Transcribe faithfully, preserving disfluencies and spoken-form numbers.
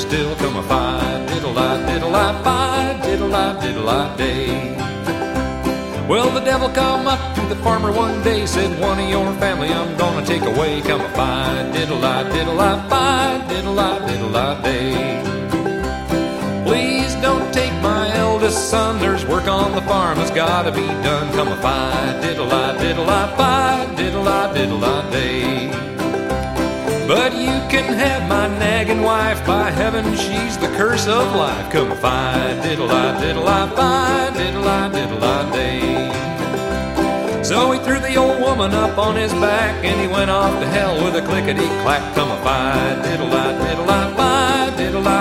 still, come a fi, diddle-I, diddle-I-fi, diddle-I, diddle-I-day. Well, the devil come up to the farmer one day, said, one of your family I'm gonna take away, come a fi, diddle-I, diddle-I-fi, diddle-I, diddle-I-day. Please don't take my eldest son, there's work on the farm that's gotta be done, come a fi, diddle-I, diddle-I-fi, diddle-I, diddle-I-day. But you can have my nagging wife, by heaven she's the curse of life, come a fi, diddle-I, diddle-I-fi, diddle-I, diddle-I-day. So he threw the old woman up on his back, and he went off to hell with a clickety-clack, come a fi, diddle-I, diddle-I,